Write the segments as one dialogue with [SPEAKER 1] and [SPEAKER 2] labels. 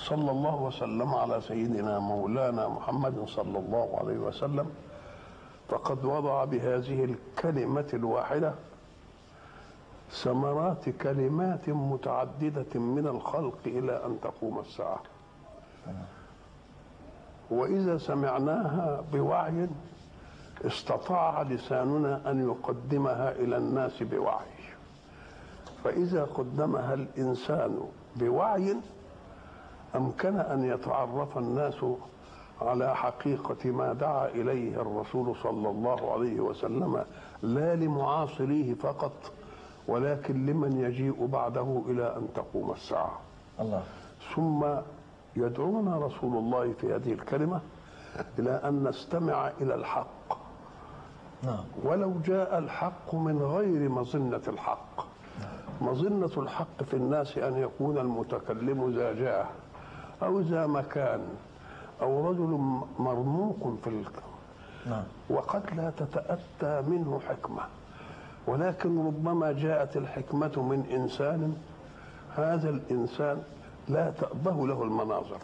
[SPEAKER 1] وصلى الله وسلم على سيدنا مولانا محمد صلى الله عليه وسلم، فقد وضع بهذه الكلمة الواحدة ثمرات كلمات متعددة من الخلق إلى أن تقوم الساعة. وإذا سمعناها بوعي استطاع لساننا أن يقدمها إلى الناس بوعي، فإذا قدمها الإنسان بوعي أمكن أن يتعرف الناس على حقيقة ما دعا إليه الرسول صلى الله عليه وسلم، لا لمعاصريه فقط ولكن لمن يجيء بعده إلى أن تقوم الساعة.
[SPEAKER 2] الله.
[SPEAKER 1] ثم يدعونا رسول الله في هذه الكلمة إلى أن نستمع إلى الحق، ولو جاء الحق من غير مظنة الحق. مظنة الحق في الناس أن يكون المتكلم ذا جاه أو ذا مكان أو رجل مرموق في الكون، وقد لا تتأتى منه حكمة، ولكن ربما جاءت الحكمة من إنسان هذا الإنسان لا تأبه له المناظر.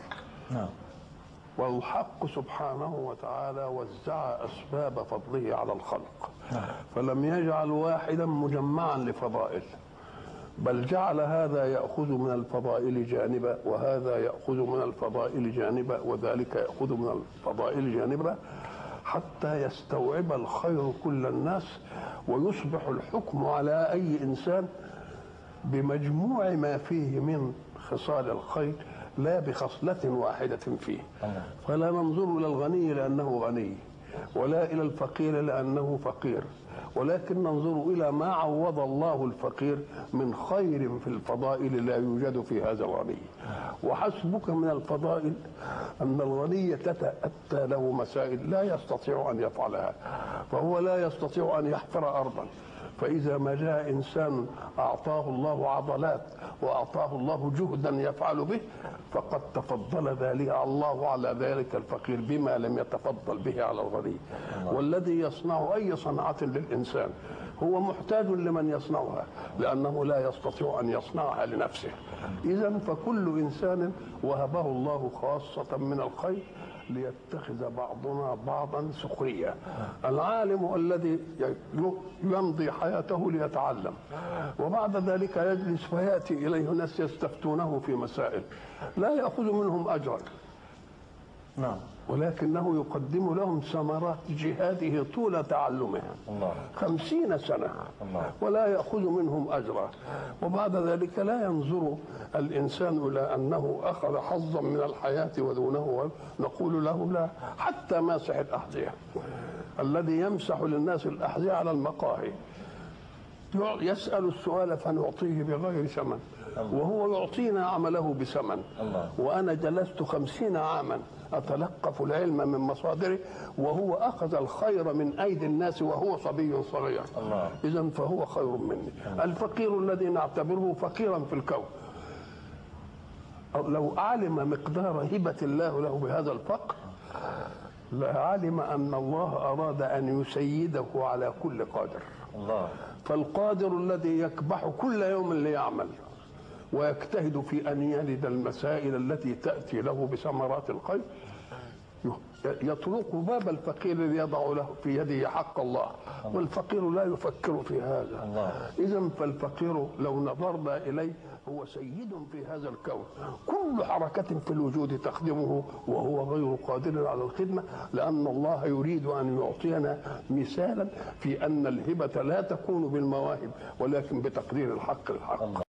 [SPEAKER 1] والحق سبحانه وتعالى وزع أسباب فضله على الخلق، فلم يجعل واحدا مجمعا لفضائل، بل جعل هذا يأخذ من الفضائل جانبا وهذا يأخذ من الفضائل جانبا وذلك يأخذ من الفضائل جانبا، حتى يستوعب الخير كل الناس، ويصبح الحكم على أي إنسان بمجموع ما فيه من خصال الخير لا بخصلة واحدة فيه. فلا ننظر إلى الغني لأنه غني، ولا إلى الفقير لأنه فقير، ولكن ننظر إلى ما عوض الله الفقير من خير في الفضائل لا يوجد في هذا الغني. وحسبك من الفضائل أن الغني تتأتى له مسائل لا يستطيع أن يفعلها، فهو لا يستطيع أن يحفر أرضا، فإذا ما جاء إنسان أعطاه الله عضلات وأعطاه الله جهدا يفعل به فقد تفضل ذلك الله على ذلك الفقير بما لم يتفضل به على الغني. والذي يصنع أي صنعة للإنسان هو محتاج لمن يصنعها لأنه لا يستطيع أن يصنعها لنفسه. إذن فكل إنسان وهبه الله خاصة من الخير ليتخذ بعضنا بعضا سخريا. العالم الذي يمضي حياته ليتعلم وبعد ذلك يجلس فيأتي إليه ناس يستفتونه في مسائل لا يأخذ منهم أجرا، ولكنه يقدم لهم ثمرات جهاده طول تعلمه 50 سنة ولا يأخذ منهم أجرا، وبعد ذلك لا ينظر الإنسان إلى أنه أخذ حظا من الحياة ودونه، نقول له لا. حتى ماسح الأحذية الذي يمسح للناس الأحذية على المقاهي يسأل السؤال فنعطيه بغير ثمن، وهو يعطينا عمله بثمن. وأنا جلست 50 عاما أتلقف العلم من مصادره وهو أخذ الخير من أيدي الناس وهو صبي صغير. إذن فهو خير مني. الفقير الذي نعتبره فقيرا في الكون لو علم مقدار هبة الله له بهذا الفقر لعلم أن الله أراد أن يسيده على كل قادر. فالقادر الذي يكبح كل يوم ليعمل ويجتهد في أن يلد المسائل التي تأتي له بثمرات الخير يطرق باب الفقير ليضع له في يده حق الله، والفقير لا يفكر في هذا. إذن فالفقير لو نظرنا إليه هو سيد في هذا الكون، كل حركة في الوجود تخدمه وهو غير قادر على الخدمة، لأن الله يريد أن يعطينا مثالا في أن الهبة لا تكون بالمواهب ولكن بتقدير الحق.